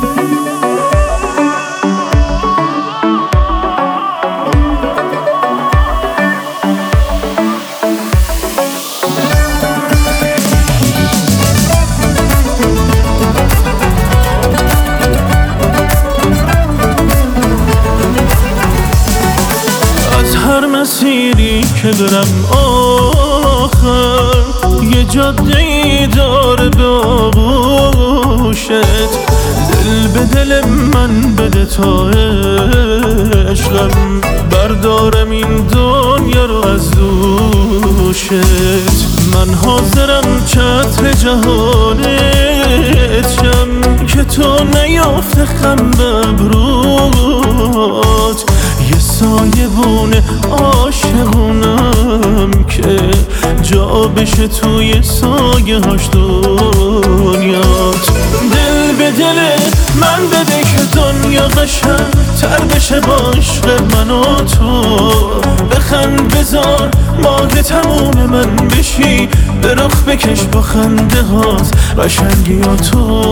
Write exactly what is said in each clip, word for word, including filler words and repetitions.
مسیری که برم آخر یه جاده ای داره به آغوشت، دل به دل من بده تا عشقم بردارم این دنیا رو از دوشت. من حاضرم چتر جهانت شم که تو نیافته خم ببروت، یه سایبون عاشقونم که جا بشه توی سایه هاش دنیات. دل به دل من بده که دنیا قشنگ تر بشه با عشق من و تو، بخند بذار ماه تموم من بشی، به رخ بکش با خنده هات قشنگی ها تو.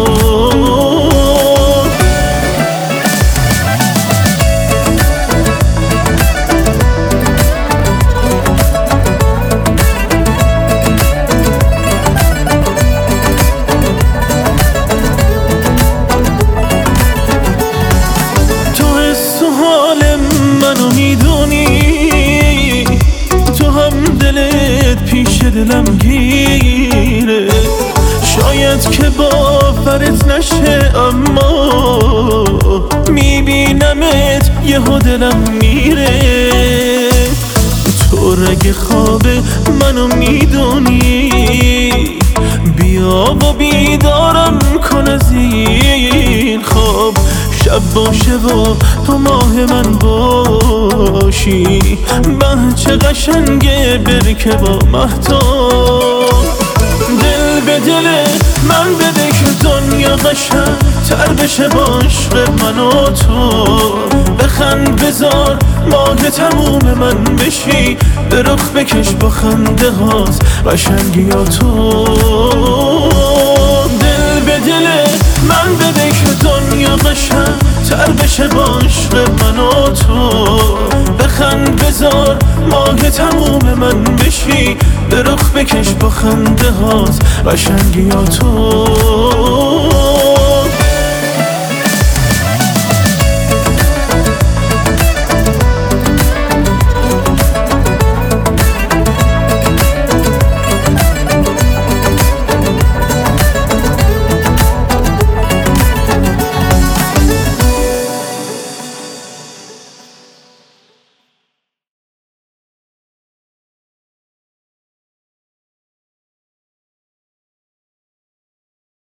منو میدونی تو هم دلت پیش دلم گیره، شاید که باورت نشه اما میبینمت یهو دلم میره. تو رگ خواب منو میدونی، بیا و بیدارم کن از این خواب، شب باشه و تو ماه من باشی، به چه قشنگه برکه با مهتاب. دل به دل من بده که دنیا قشنگ تر بشه با عشق من و تو، بخند بذار ماه تموم من بشی، به رخ بکش با خنده هات قشنگی ها تو. دل به دل من بده که دنیا قشنگ تر بشه با عشق من و تو، بخند بذار ماه تموم من بشی، به رخ بکش با خنده هات قشنگی ها تو.